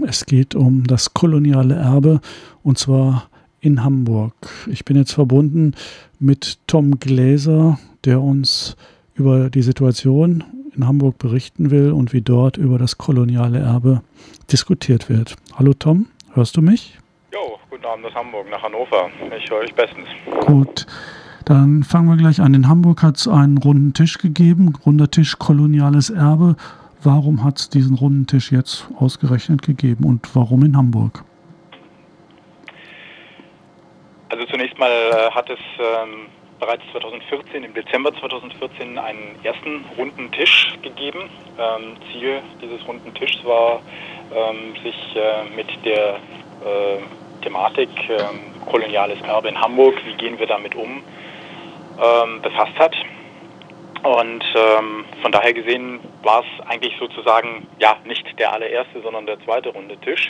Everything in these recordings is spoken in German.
Es geht um das koloniale Erbe und zwar in Hamburg. Ich bin jetzt verbunden mit Tom Gläser, der uns über die Situation in Hamburg berichten will und wie dort über das koloniale Erbe diskutiert wird. Hallo Tom, hörst du mich? Jo, guten Abend aus Hamburg nach Hannover. Ich höre euch bestens. Gut, dann fangen wir gleich an. In Hamburg hat es einen runden Tisch gegeben, runder Tisch koloniales Erbe. Warum hat es diesen runden Tisch jetzt ausgerechnet gegeben und warum in Hamburg? Also zunächst mal hat es bereits 2014, im Dezember 2014, einen ersten runden Tisch gegeben. Ziel dieses runden Tischs war, sich mit der Thematik koloniales Erbe in Hamburg, wie gehen wir damit um, befasst hat. Und von daher gesehen war es eigentlich sozusagen ja nicht der allererste, sondern der zweite runde Tisch.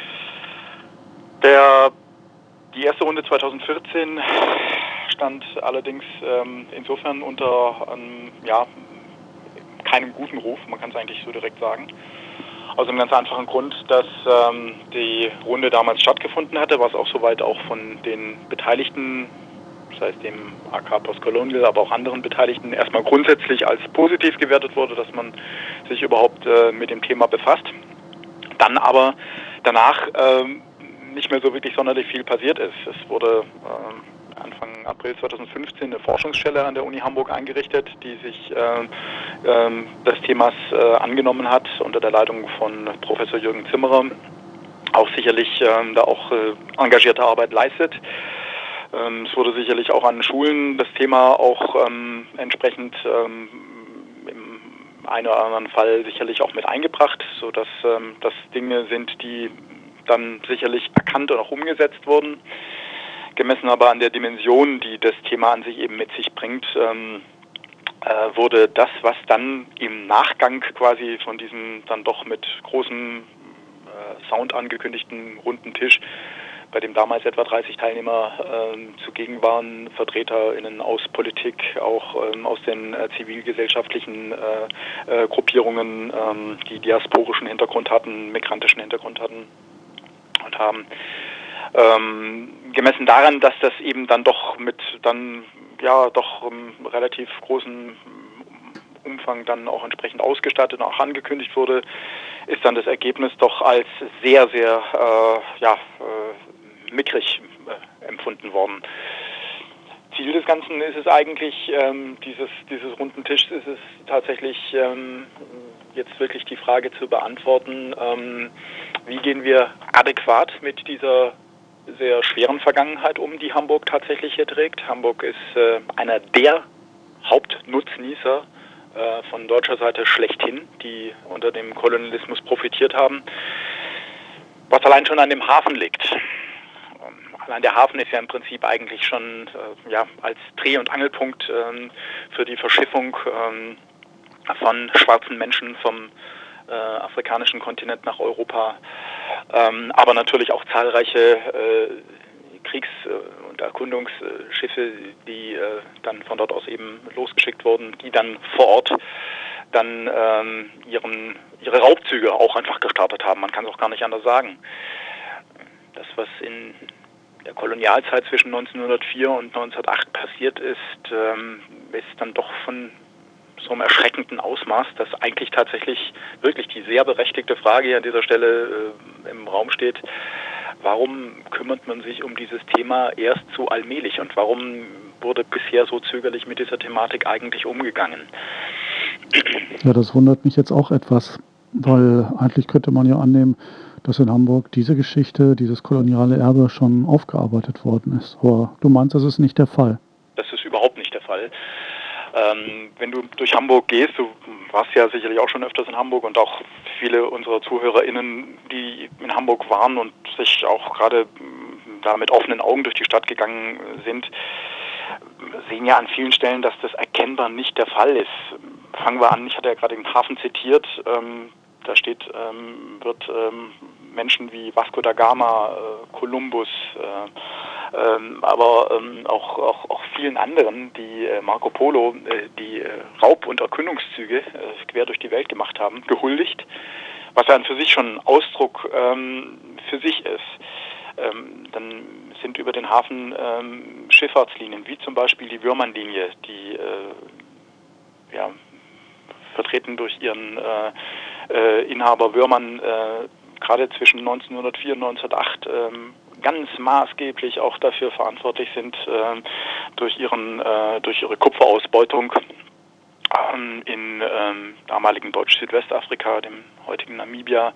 Die erste Runde 2014 stand allerdings insofern unter keinem guten Ruf, man kann es eigentlich so direkt sagen. Aus einem ganz einfachen Grund, dass die Runde damals stattgefunden hatte, was auch soweit auch von den Beteiligten, das heißt dem AK Postcolonial, aber auch anderen Beteiligten, erstmal grundsätzlich als positiv gewertet wurde, dass man sich überhaupt mit dem Thema befasst. Dann aber danach nicht mehr so wirklich sonderlich viel passiert ist. Es wurde Anfang April 2015 eine Forschungsstelle an der Uni Hamburg eingerichtet, die sich des Themas angenommen hat, unter der Leitung von Professor Jürgen Zimmerer, auch sicherlich da auch engagierte Arbeit leistet. Es wurde sicherlich auch an Schulen das Thema auch entsprechend im einen oder anderen Fall sicherlich auch mit eingebracht, sodass das Dinge sind, die dann sicherlich erkannt und auch umgesetzt wurden. Gemessen aber an der Dimension, die das Thema an sich eben mit sich bringt, wurde das, was dann im Nachgang quasi von diesem dann doch mit großem Sound angekündigten runden Tisch, bei dem damals etwa 30 Teilnehmer zugegen waren, VertreterInnen aus Politik, auch aus den zivilgesellschaftlichen Gruppierungen, die diasporischen Hintergrund hatten, migrantischen Hintergrund hatten und haben. Gemessen daran, dass das eben dann doch mit dann ja doch relativ großen Umfang dann auch entsprechend ausgestattet und auch angekündigt wurde, ist dann das Ergebnis doch als sehr, sehr mickrig empfunden worden. Ziel des Ganzen ist es eigentlich, dieses runden Tischs ist es tatsächlich jetzt wirklich die Frage zu beantworten, wie gehen wir adäquat mit dieser sehr schweren Vergangenheit um, die Hamburg tatsächlich hier trägt. Hamburg ist einer der Hauptnutznießer von deutscher Seite schlechthin, die unter dem Kolonialismus profitiert haben, was allein schon an dem Hafen liegt. Allein der Hafen ist ja im Prinzip eigentlich schon als Dreh- und Angelpunkt für die Verschiffung von schwarzen Menschen vom afrikanischen Kontinent nach Europa, aber natürlich auch zahlreiche Kriegs- und Erkundungsschiffe, die dann von dort aus eben losgeschickt wurden, die dann vor Ort dann ihre Raubzüge auch einfach gestartet haben. Man kann es auch gar nicht anders sagen. Das, was in der Kolonialzeit zwischen 1904 und 1908 passiert ist, ist dann doch von so einem erschreckenden Ausmaß, dass eigentlich tatsächlich wirklich die sehr berechtigte Frage hier an dieser Stelle im Raum steht: Warum kümmert man sich um dieses Thema erst so allmählich und warum wurde bisher so zögerlich mit dieser Thematik eigentlich umgegangen? Ja, das wundert mich jetzt auch etwas, weil eigentlich könnte man ja annehmen, dass in Hamburg diese Geschichte, dieses koloniale Erbe schon aufgearbeitet worden ist. Aber du meinst, das ist nicht der Fall? Das ist überhaupt nicht der Fall. Wenn du durch Hamburg gehst, du warst ja sicherlich auch schon öfters in Hamburg und auch viele unserer ZuhörerInnen, die in Hamburg waren und sich auch gerade da mit offenen Augen durch die Stadt gegangen sind, sehen ja an vielen Stellen, dass das erkennbar nicht der Fall ist. Fangen wir an, ich hatte ja gerade den Hafen zitiert, da steht, wird Menschen wie Vasco da Gama, Kolumbus, aber auch vielen anderen, die Marco Polo, die Raub- und Erkundungszüge quer durch die Welt gemacht haben, gehuldigt. was ja für sich schon ein Ausdruck für sich ist. Dann sind über den Hafen Schifffahrtslinien, wie zum Beispiel die Würmernlinie, die vertreten durch ihren Inhaber Würmann gerade zwischen 1904 und 1908 ganz maßgeblich auch dafür verantwortlich sind, durch ihre Kupferausbeutung in damaligen Deutsch-Südwestafrika, dem heutigen Namibia,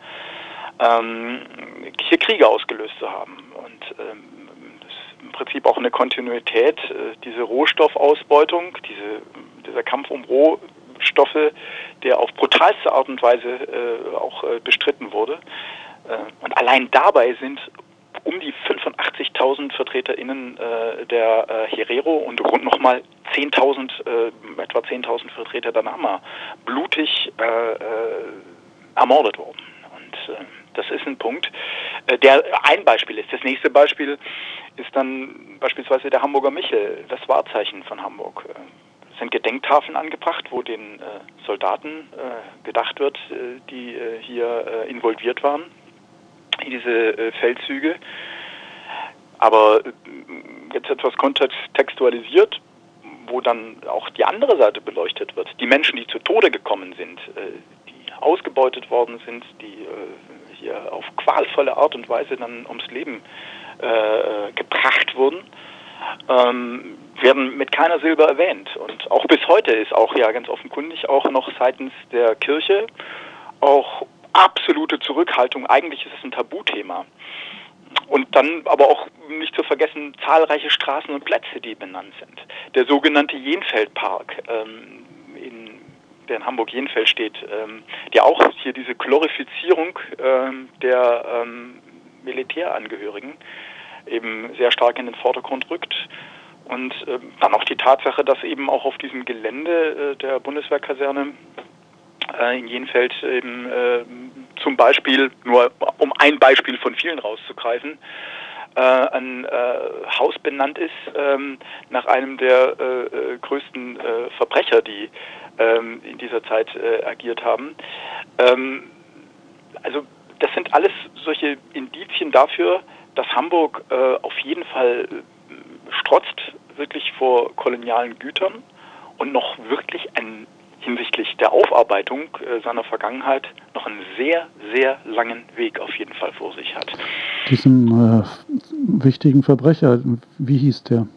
hier Kriege ausgelöst zu haben. Und das ist im Prinzip auch eine Kontinuität, diese Rohstoffausbeutung, dieser Kampf um Rohstoffe, der auf brutalste Art und Weise auch bestritten wurde. Und allein dabei sind um die 85.000 VertreterInnen der Herero und rund nochmal etwa 10.000 Vertreter der Nama blutig ermordet worden. Und das ist ein Punkt, der ein Beispiel ist. Das nächste Beispiel ist dann beispielsweise der Hamburger Michel, das Wahrzeichen von Hamburg. Es sind Gedenktafeln angebracht, wo den Soldaten gedacht wird, die hier involviert waren in diese Feldzüge. Aber jetzt etwas kontextualisiert, wo dann auch die andere Seite beleuchtet wird. Die Menschen, die zu Tode gekommen sind, die ausgebeutet worden sind, die hier auf qualvolle Art und Weise dann ums Leben gebracht wurden, werden mit keiner Silbe erwähnt. Und auch bis heute ist auch ja ganz offenkundig auch noch seitens der Kirche auch absolute Zurückhaltung. Eigentlich ist es ein Tabuthema. Und dann aber auch nicht zu vergessen zahlreiche Straßen und Plätze, die benannt sind. Der sogenannte Jenfeldpark, der in Hamburg-Jenfeld steht, der auch hier diese Glorifizierung der Militärangehörigen eben sehr stark in den Vordergrund rückt. Und dann auch die Tatsache, dass eben auch auf diesem Gelände der Bundeswehrkaserne in Jenfeld eben zum Beispiel, nur um ein Beispiel von vielen rauszugreifen, ein Haus benannt ist nach einem der größten Verbrecher, die in dieser Zeit agiert haben. Also das sind alles solche Indizien dafür, dass Hamburg auf jeden Fall strotzt wirklich vor kolonialen Gütern und noch wirklich hinsichtlich der Aufarbeitung seiner Vergangenheit noch einen sehr, sehr langen Weg auf jeden Fall vor sich hat. Diesen wichtigen Verbrecher, wie hieß der?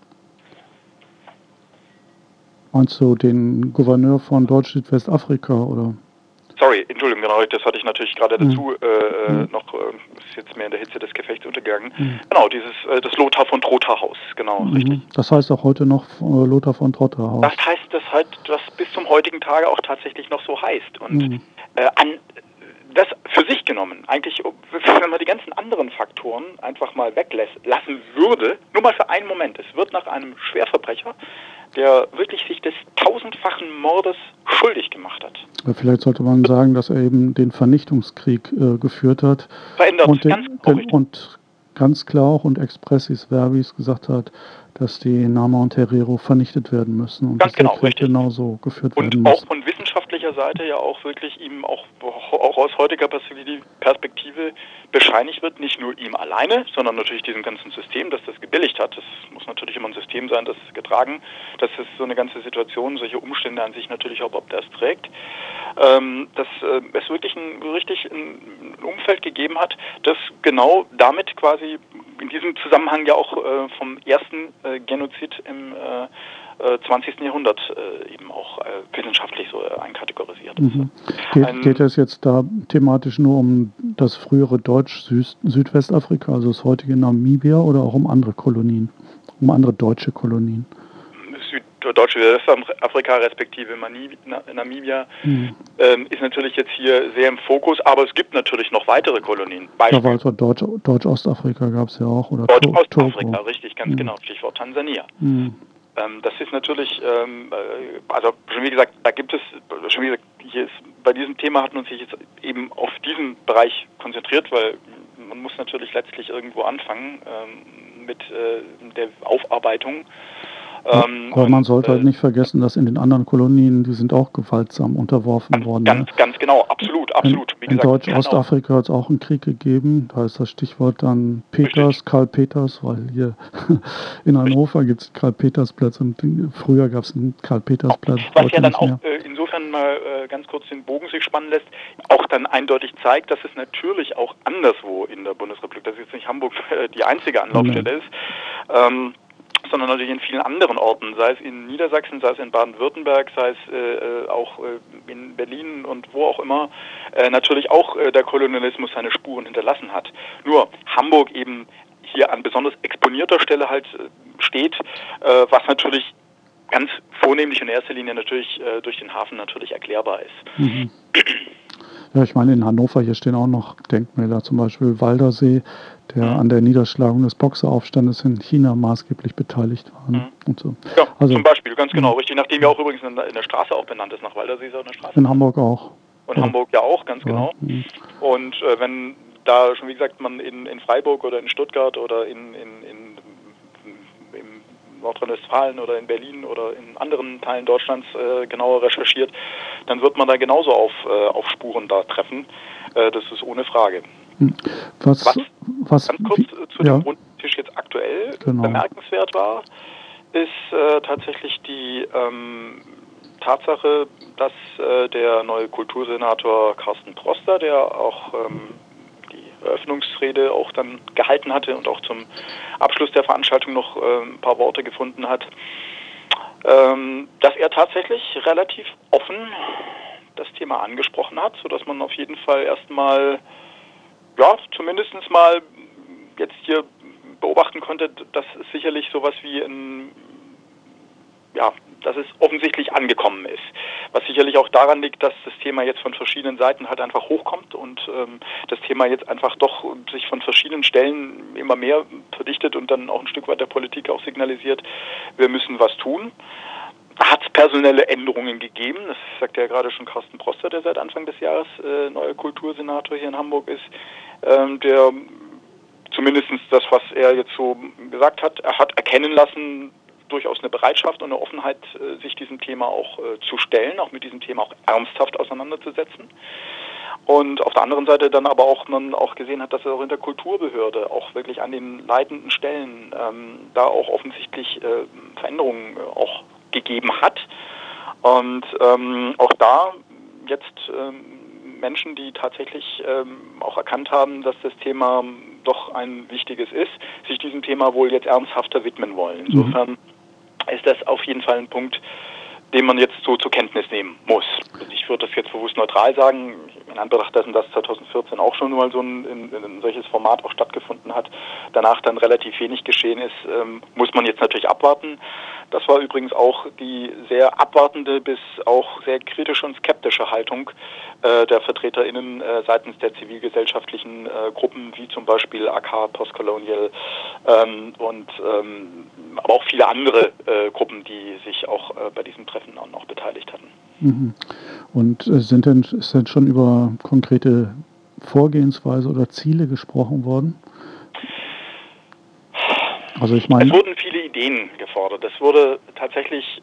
Meinst du den Gouverneur von Deutsch-Südwestafrika, oder? Sorry, Entschuldigung, genau, das hatte ich natürlich gerade dazu noch, ist jetzt mehr in der Hitze des Gefechts untergegangen. Genau, das Lothar von Trotha Haus, genau, richtig. Das heißt auch heute noch Lothar von Trotha Haus. Das heißt, das bis zum heutigen Tage auch tatsächlich noch so heißt. Und das für sich genommen, eigentlich, wenn man die ganzen anderen Faktoren einfach mal weglassen würde, nur mal für einen Moment, es wird nach einem Schwerverbrecher, der wirklich sich des tausendfachen Mordes schuldig gemacht hat. Vielleicht sollte man sagen, dass er eben den Vernichtungskrieg geführt hat. Verändert und ganz klar auch und expressis verbis gesagt hat, dass die Nama und Herero vernichtet werden müssen und ganz dass der Krieg genauso geführt werden muss. Und auch von wissenschaftlicher Seite ja auch wirklich ihm auch aus heutiger Perspektive bescheinigt wird, nicht nur ihm alleine, sondern natürlich diesem ganzen System, das das gebilligt hat. Das muss natürlich immer ein System sein, das getragen, dass es so eine ganze Situation, solche Umstände an sich natürlich auch, ob das trägt, dass es wirklich ein Umfeld gegeben hat, das genau damit quasi in diesem Zusammenhang ja auch vom ersten Genozid im 20. Jahrhundert eben auch wissenschaftlich so einkategorisiert ist. Geht es jetzt da thematisch nur um das frühere Deutsch-Südwestafrika, also das heutige Namibia, oder auch um andere Kolonien, um andere deutsche Kolonien? Deutsche Westafrika respektive Namibia ist natürlich jetzt hier sehr im Fokus, aber es gibt natürlich noch weitere Kolonien. Ja, also Deutsch-Ostafrika gab es ja auch. Oder Deutsch-Ostafrika, richtig, ganz genau, Stichwort Tansania. Das ist natürlich, also schon wie gesagt, bei diesem Thema hat man sich jetzt eben auf diesen Bereich konzentriert, weil man muss natürlich letztlich irgendwo anfangen mit der Aufarbeitung. Aber man sollte halt nicht vergessen, dass in den anderen Kolonien, die sind auch gewaltsam unterworfen worden. Ganz genau, absolut. Wie in Deutsch-Ostafrika hat es auch einen Krieg gegeben. Da ist das Stichwort dann Karl Peters, weil hier in Hannover gibt es Karl-Peters-Platz und früher gab es einen Karl-Peters-Platz. Was ja dann auch insofern mal ganz kurz den Bogen sich spannen lässt, auch dann eindeutig zeigt, dass es natürlich auch anderswo in der Bundesrepublik, dass jetzt nicht Hamburg die einzige Anlaufstelle ist, sondern natürlich in vielen anderen Orten, sei es in Niedersachsen, sei es in Baden-Württemberg, sei es auch in Berlin und wo auch immer, natürlich auch der Kolonialismus seine Spuren hinterlassen hat. Nur Hamburg eben hier an besonders exponierter Stelle halt steht, was natürlich ganz vornehmlich in erster Linie natürlich durch den Hafen natürlich erklärbar ist. Mhm. Ja, ich meine, in Hannover, hier stehen auch noch Denkmäler, zum Beispiel Waldersee, der an der Niederschlagung des Boxeraufstandes in China maßgeblich beteiligt war. Und so. Ja, also, zum Beispiel, ganz genau, richtig. Nachdem ja auch übrigens in der Straße auch benannt ist, nach Waldersee ist auch eine Straße. In Hamburg auch. Und Hamburg ja auch, ganz genau. Und wenn da schon, wie gesagt, man in Freiburg oder in Stuttgart oder in Nordrhein-Westfalen oder in Berlin oder in anderen Teilen Deutschlands genauer recherchiert, dann wird man da genauso auf Spuren da treffen. Das ist ohne Frage. Was ganz kurz zu dem runden Tisch jetzt aktuell bemerkenswert war, ist tatsächlich die Tatsache, dass der neue Kultursenator Carsten Proster, der auch die Eröffnungsrede auch dann gehalten hatte und auch zum Abschluss der Veranstaltung noch ein paar Worte gefunden hat, dass er tatsächlich relativ offen das Thema angesprochen hat, sodass man auf jeden Fall erstmal zumindest mal jetzt hier beobachten konnte, dass es sicherlich sowas wie dass es offensichtlich angekommen ist. Was sicherlich auch daran liegt, dass das Thema jetzt von verschiedenen Seiten halt einfach hochkommt und das Thema jetzt einfach doch sich von verschiedenen Stellen immer mehr verdichtet und dann auch ein Stück weit der Politik auch signalisiert, wir müssen was tun. Hat es personelle Änderungen gegeben, das sagt ja gerade schon Carsten Proster, der seit Anfang des Jahres neuer Kultursenator hier in Hamburg ist, der zumindest das, was er jetzt so gesagt hat, er hat erkennen lassen, durchaus eine Bereitschaft und eine Offenheit, sich diesem Thema auch zu stellen, auch mit diesem Thema auch ernsthaft auseinanderzusetzen. Und auf der anderen Seite dann aber auch man auch gesehen hat, dass er auch in der Kulturbehörde auch wirklich an den leitenden Stellen da auch offensichtlich Veränderungen auch gegeben hat. Und auch da jetzt Menschen, die tatsächlich auch erkannt haben, dass das Thema doch ein wichtiges ist, sich diesem Thema wohl jetzt ernsthafter widmen wollen. Insofern ist das auf jeden Fall ein Punkt, den man jetzt so zur Kenntnis nehmen muss. Ich würde das jetzt bewusst neutral sagen, in Anbetracht dessen, dass 2014 auch schon mal so ein solches Format auch stattgefunden hat, danach dann relativ wenig geschehen ist, muss man jetzt natürlich abwarten. Das war übrigens auch die sehr abwartende bis auch sehr kritische und skeptische Haltung der VertreterInnen seitens der zivilgesellschaftlichen Gruppen, wie zum Beispiel AK, Postcolonial aber auch viele andere Gruppen, die sich auch bei diesem Treffen auch noch beteiligt hatten. Mhm. Und ist denn schon über konkrete Vorgehensweise oder Ziele gesprochen worden? Also ich meine, es wurden viele Ideen gefordert. Es wurde tatsächlich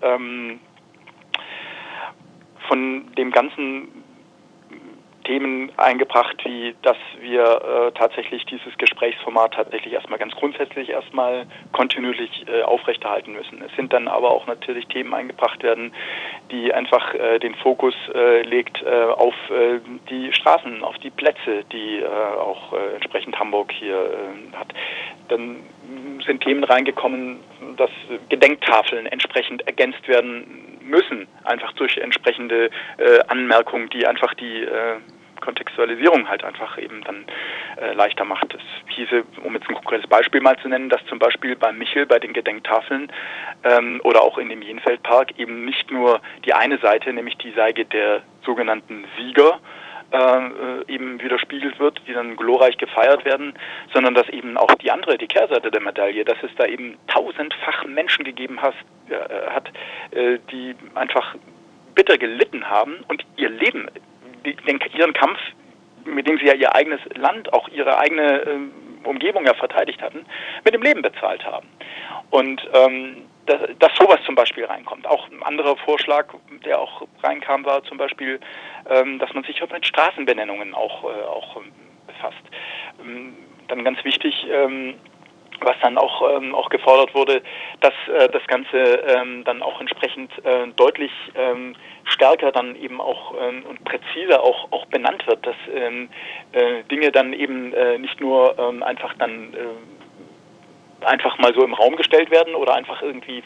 von dem ganzen Themen eingebracht, wie dass wir tatsächlich dieses Gesprächsformat tatsächlich erstmal ganz grundsätzlich erstmal kontinuierlich aufrechterhalten müssen. Es sind dann aber auch natürlich Themen eingebracht werden, die einfach den Fokus legt auf die Straßen, auf die Plätze, die auch entsprechend Hamburg hier hat. Dann sind Themen reingekommen, dass Gedenktafeln entsprechend ergänzt werden müssen, einfach durch entsprechende Anmerkungen, die einfach die Kontextualisierung halt einfach eben dann leichter macht. Es hieße, um jetzt ein konkretes Beispiel mal zu nennen, dass zum Beispiel bei Michel, bei den Gedenktafeln oder auch in dem Jenfeldpark eben nicht nur die eine Seite, nämlich die Seite der sogenannten Sieger, eben widerspiegelt wird, die dann glorreich gefeiert werden, sondern dass eben auch die Kehrseite der Medaille, dass es da eben tausendfach Menschen gegeben hat, die einfach bitter gelitten haben und ihr Leben, ihren Kampf, mit dem sie ja ihr eigenes Land, auch ihre eigene Umgebung ja verteidigt hatten, mit dem Leben bezahlt haben. Und dass sowas zum Beispiel reinkommt. Auch ein anderer Vorschlag, der auch reinkam, war zum Beispiel, dass man sich mit Straßenbenennungen auch befasst. Dann ganz wichtig, was dann auch gefordert wurde, dass das Ganze dann auch entsprechend deutlich stärker dann eben auch und präziser auch benannt wird, dass Dinge dann eben nicht nur einfach dann einfach mal so im Raum gestellt werden oder einfach irgendwie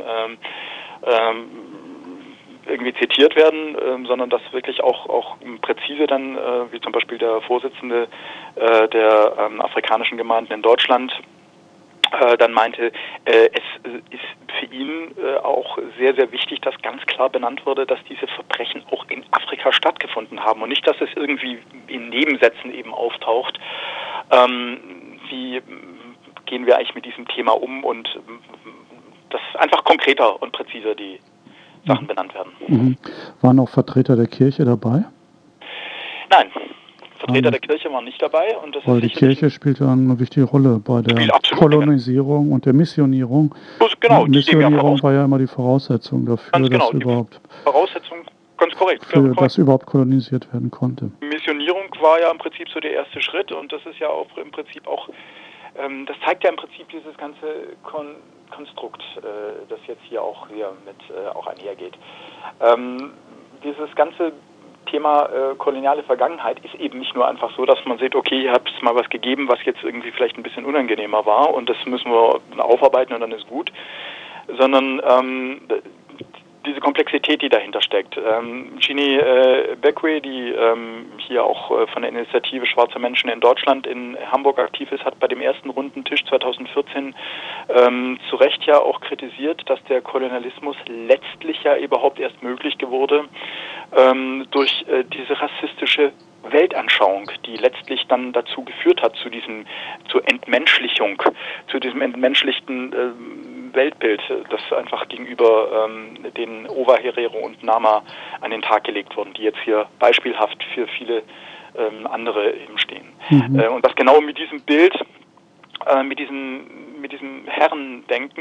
irgendwie zitiert werden, sondern dass wirklich auch präzise dann, wie zum Beispiel der Vorsitzende der afrikanischen Gemeinden in Deutschland dann meinte, es ist für ihn auch sehr, sehr wichtig, dass ganz klar benannt wurde, dass diese Verbrechen auch in Afrika stattgefunden haben und nicht, dass es irgendwie in Nebensätzen eben auftaucht. Wie gehen wir eigentlich mit diesem Thema um und dass einfach konkreter und präziser die Sachen benannt werden. Mhm. Waren auch Vertreter der Kirche dabei? Nein. Vertreter der Kirche waren nicht dabei. Und das weil die Kirche spielt ja eine wichtige Rolle bei der Kolonisierung und der Missionierung. Genau, Missionierung war ja immer die Voraussetzung dafür, ganz genau, dass überhaupt ganz korrekt, dass überhaupt kolonisiert werden konnte. Missionierung war ja im Prinzip so der erste Schritt und das ist ja auch im Prinzip auch, das zeigt ja im Prinzip dieses ganze Konstrukt, das jetzt hier mit auch einhergeht. Dieses ganze Thema koloniale Vergangenheit ist eben nicht nur einfach so, dass man sieht, okay, hier hat es mal was gegeben, was jetzt irgendwie vielleicht ein bisschen unangenehmer war und das müssen wir aufarbeiten und dann ist gut, sondern diese Komplexität, die dahinter steckt. Jeannie Beckwey, die hier auch von der Initiative Schwarze Menschen in Deutschland in Hamburg aktiv ist, hat bei dem ersten runden Tisch 2014 zu Recht ja auch kritisiert, dass der Kolonialismus letztlich ja überhaupt erst möglich wurde durch diese rassistische Weltanschauung, die letztlich dann dazu geführt hat, zu diesem entmenschlichten Weltbild, das einfach gegenüber den Owa, Herero und Nama an den Tag gelegt wurden, die jetzt hier beispielhaft für viele andere eben stehen. Mhm. Und das genau mit diesem Bild, mit diesem Herrendenken,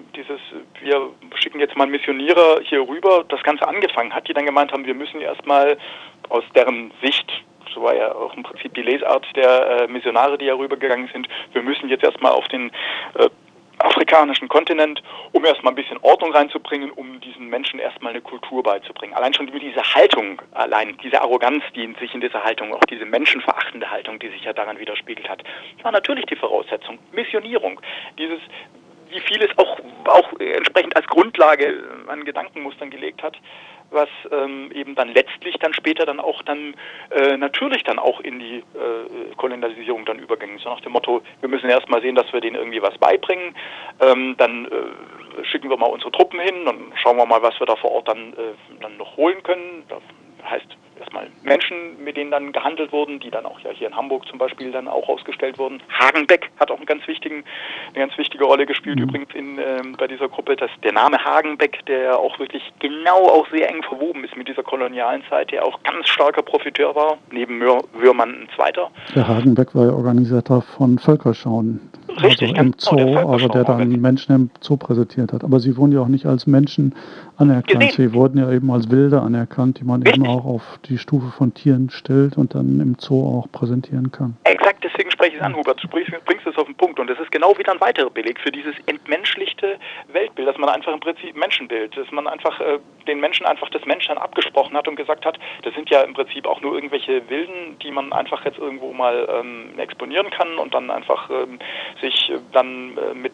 wir schicken jetzt mal Missionierer hier rüber, das Ganze angefangen hat, die dann gemeint haben, wir müssen erstmal aus deren Sicht, so war ja auch im Prinzip die Lesart der Missionare, die ja rübergegangen sind, wir müssen jetzt erstmal auf den afrikanischen Kontinent, um erstmal ein bisschen Ordnung reinzubringen, um diesen Menschen erstmal eine Kultur beizubringen. Allein schon diese Haltung, diese Arroganz, die sich in dieser Haltung, auch diese menschenverachtende Haltung, die sich ja daran widerspiegelt hat, war natürlich die Voraussetzung. Missionierung, wie vieles auch entsprechend als Grundlage an Gedankenmustern gelegt hat, was eben dann letztlich dann später dann auch natürlich dann auch in die Kolonialisierung dann überging. So nach dem Motto, wir müssen erst mal sehen, dass wir denen irgendwie was beibringen, dann schicken wir mal unsere Truppen hin und schauen wir mal, was wir da vor Ort dann noch holen können. Das heißt erstmal Menschen, mit denen dann gehandelt wurden, die dann auch ja hier in Hamburg zum Beispiel dann auch ausgestellt wurden. Hagenbeck hat auch eine ganz wichtige Rolle gespielt, übrigens bei dieser Gruppe. Der Name Hagenbeck, der auch wirklich genau auch sehr eng verwoben ist mit dieser kolonialen Zeit, der auch ganz starker Profiteur war, neben Würmann ein Zweiter. Der Hagenbeck war ja Organisator von Völkerschauen. Richtig, also im Zoo, aber der dann Menschen im Zoo präsentiert hat. Aber sie wurden ja auch nicht als Menschen anerkannt. Sie wurden ja eben als Wilde anerkannt, die man eben auch auf die Stufe von Tieren stellt und dann im Zoo auch präsentieren kann. Exakt, deswegen spreche ich es an, Hubert. Du bringst es auf den Punkt. Und das ist genau wieder ein weiterer Beleg für dieses entmenschlichte Weltbild, dass man einfach im Prinzip Menschenbild, dass man einfach den Menschen einfach das Menschsein abgesprochen hat und gesagt hat, das sind ja im Prinzip auch nur irgendwelche Wilden, die man einfach jetzt irgendwo mal exponieren kann und dann einfach sich dann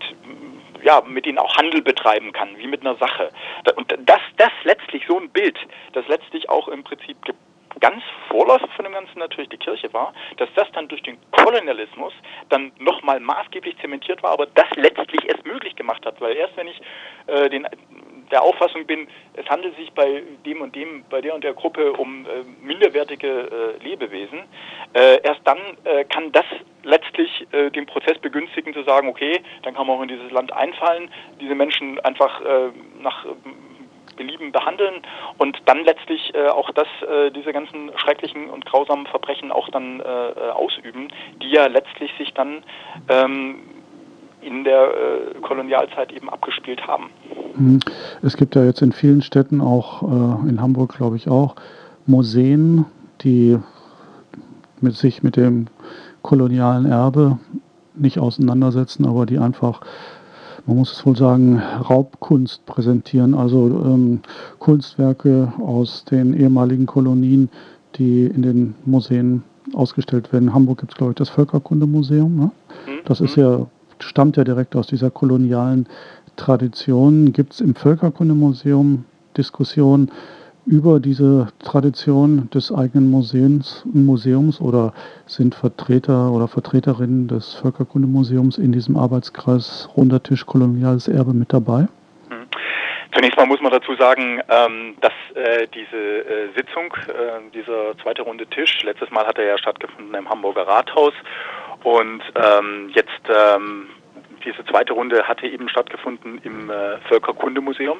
mit ihnen auch Handel betreiben kann, wie mit einer Sache. Und das letztlich so ein Bild, das letztlich auch im Prinzip ganz Vorläufer von dem Ganzen natürlich die Kirche war, dass das dann durch den Kolonialismus dann nochmal maßgeblich zementiert war, aber das letztlich erst möglich gemacht hat, weil erst wenn ich der Auffassung bin, es handelt sich bei dem und dem, bei der und der Gruppe um minderwertige Lebewesen, erst dann kann das letztlich den Prozess begünstigen, zu sagen, okay, dann kann man auch in dieses Land einfallen, diese Menschen einfach nach Belieben behandeln und dann letztlich auch diese ganzen schrecklichen und grausamen Verbrechen auch dann ausüben, die ja letztlich sich dann in der Kolonialzeit eben abgespielt haben. Es gibt ja jetzt in vielen Städten, auch in Hamburg glaube ich auch, Museen, die sich mit dem kolonialen Erbe nicht auseinandersetzen, aber die einfach, man muss es wohl sagen, Raubkunst präsentieren, also Kunstwerke aus den ehemaligen Kolonien, die in den Museen ausgestellt werden. In Hamburg gibt es, glaube ich, das Völkerkundemuseum. Ne? Das ist ja, stammt ja direkt aus dieser kolonialen Tradition. Gibt es im Völkerkundemuseum Diskussionen über diese Tradition des eigenen Museums oder sind Vertreter oder Vertreterinnen des Völkerkundemuseums in diesem Arbeitskreis Runder Tisch Koloniales Erbe mit dabei? Zunächst mal muss man dazu sagen, dass diese Sitzung, dieser zweite runde Tisch, letztes Mal hat er ja stattgefunden im Hamburger Rathaus und jetzt diese zweite Runde hatte eben stattgefunden im Völkerkundemuseum.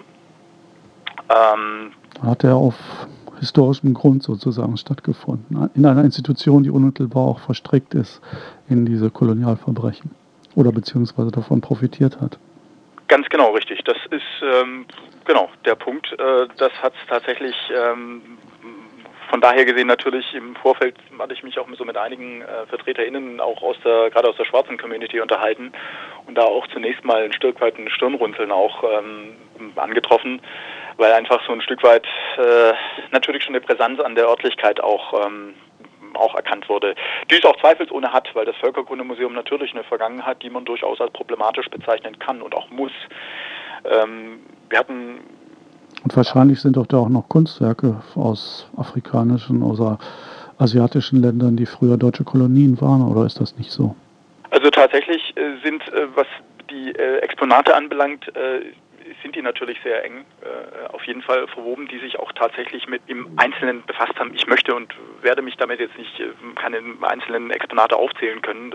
Hat er auf historischem Grund sozusagen stattgefunden, in einer Institution, die unmittelbar auch verstrickt ist in diese Kolonialverbrechen oder beziehungsweise davon profitiert hat. Ganz genau, richtig. Das ist genau der Punkt. Das hat es tatsächlich von daher gesehen natürlich im Vorfeld hatte ich mich auch so mit einigen VertreterInnen auch gerade aus der schwarzen Community unterhalten und da auch zunächst mal ein Stück weit ein Stirnrunzeln auch angetroffen, weil einfach so ein Stück weit natürlich schon eine Präsenz an der Örtlichkeit auch erkannt wurde, die es auch zweifelsohne hat, weil das Völkerkundemuseum natürlich eine Vergangenheit, die man durchaus als problematisch bezeichnen kann und auch muss. Wir hatten und wahrscheinlich sind doch da auch noch Kunstwerke aus afrikanischen oder asiatischen Ländern, die früher deutsche Kolonien waren, oder ist das nicht so? Also tatsächlich sind, was die Exponate anbelangt, sind die natürlich sehr eng, auf jeden Fall verwoben, die sich auch tatsächlich mit im Einzelnen befasst haben. Ich möchte und werde mich damit jetzt nicht, keine einzelnen Exponate aufzählen können.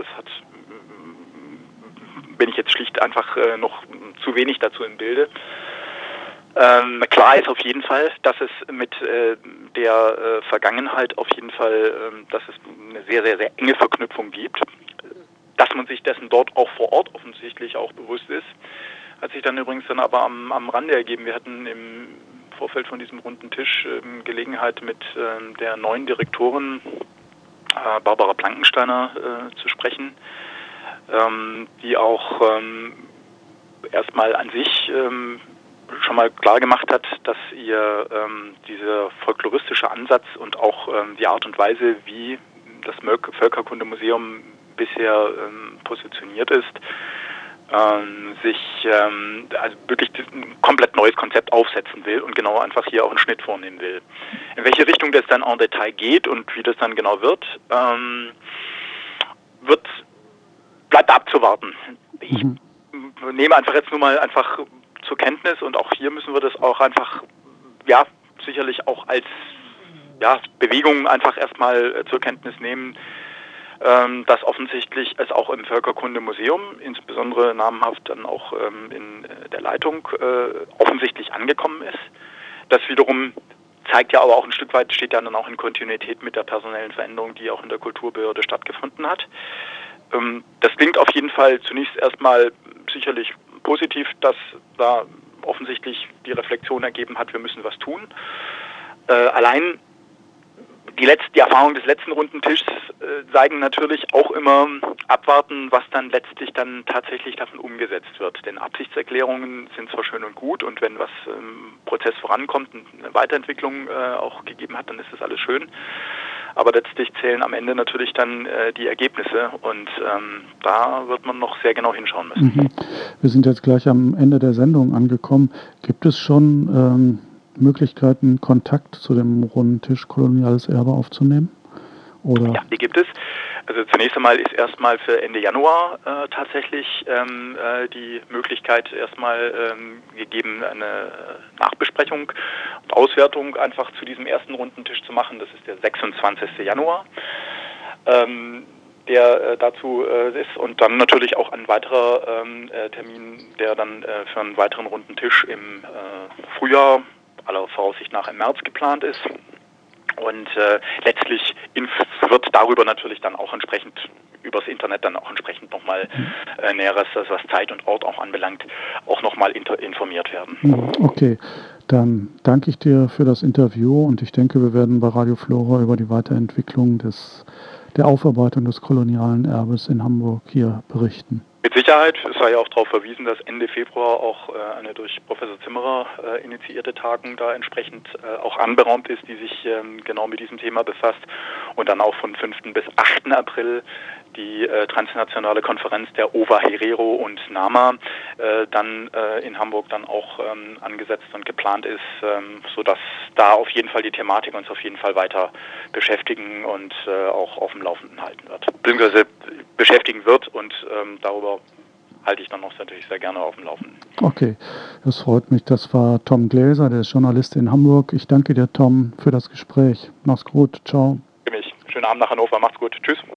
Bin ich jetzt schlicht einfach noch zu wenig dazu im Bilde. Klar ist auf jeden Fall, dass es mit der Vergangenheit auf jeden Fall, dass es eine sehr, sehr, sehr enge Verknüpfung gibt. Dass man sich dessen dort auch vor Ort offensichtlich auch bewusst ist, hat sich dann übrigens dann aber am Rande ergeben. Wir hatten im Vorfeld von diesem runden Tisch Gelegenheit mit der neuen Direktorin Barbara Blankensteiner zu sprechen, die auch erstmal an sich schon mal klar gemacht hat, dass ihr dieser folkloristische Ansatz und auch die Art und Weise, wie das Völkerkundemuseum bisher positioniert ist, sich also wirklich ein komplett neues Konzept aufsetzen will und genau einfach hier auch einen Schnitt vornehmen will. In welche Richtung das dann en Detail geht und wie das dann genau wird, bleibt abzuwarten. Ich nehme einfach jetzt nur mal einfach zur Kenntnis und auch hier müssen wir das auch einfach, ja, sicherlich auch als Bewegung einfach erstmal zur Kenntnis nehmen, dass offensichtlich es auch im Völkerkundemuseum, insbesondere namenhaft dann auch in der Leitung, offensichtlich angekommen ist. Das wiederum zeigt ja aber auch ein Stück weit, steht ja dann auch in Kontinuität mit der personellen Veränderung, die auch in der Kulturbehörde stattgefunden hat. Das klingt auf jeden Fall zunächst erstmal sicherlich positiv, dass da offensichtlich die Reflexion ergeben hat, wir müssen was tun. Allein die Erfahrungen des letzten runden Tischs zeigen natürlich auch immer abwarten, was dann letztlich dann tatsächlich davon umgesetzt wird. Denn Absichtserklärungen sind zwar schön und gut und wenn was im Prozess vorankommt und eine Weiterentwicklung auch gegeben hat, dann ist das alles schön. Aber letztlich zählen am Ende natürlich dann die Ergebnisse und da wird man noch sehr genau hinschauen müssen. Wir sind jetzt gleich am Ende der Sendung angekommen. Gibt es schon Möglichkeiten, Kontakt zu dem runden Tisch Koloniales Erbe aufzunehmen? Oder? Ja, die gibt es. Also zunächst einmal ist erstmal für Ende Januar tatsächlich die Möglichkeit erstmal gegeben, eine Nachbesprechung und Auswertung einfach zu diesem ersten runden Tisch zu machen. Das ist der 26. Januar. Der dazu ist und dann natürlich auch ein weiterer Termin, der dann für einen weiteren runden Tisch im Frühjahr, aller Voraussicht nach im März geplant ist. Und letztlich wird darüber natürlich dann auch entsprechend übers Internet dann auch entsprechend nochmal Näheres, was Zeit und Ort auch anbelangt, auch nochmal informiert werden. Okay, dann danke ich dir für das Interview und ich denke, wir werden bei Radio Flora über die Weiterentwicklung der Aufarbeitung des kolonialen Erbes in Hamburg hier berichten. Mit Sicherheit. Es sei ja auch darauf verwiesen, dass Ende Februar auch eine durch Professor Zimmerer initiierte Tagung da entsprechend auch anberaumt ist, die sich genau mit diesem Thema befasst. Und dann auch von 5. bis 8. April die transnationale Konferenz der OVA Herero und NAMA dann in Hamburg dann auch angesetzt und geplant ist, sodass da auf jeden Fall die Thematik uns auf jeden Fall weiter beschäftigen und auch auf dem Laufenden halten wird. Beziehungsweise beschäftigen wird und darüber halte ich dann noch natürlich sehr gerne auf dem Laufenden. Okay, das freut mich. Das war Tom Gläser, der ist Journalist in Hamburg. Ich danke dir, Tom, für das Gespräch. Mach's gut. Ciao. Für mich. Schönen Abend nach Hannover. Macht's gut. Tschüss.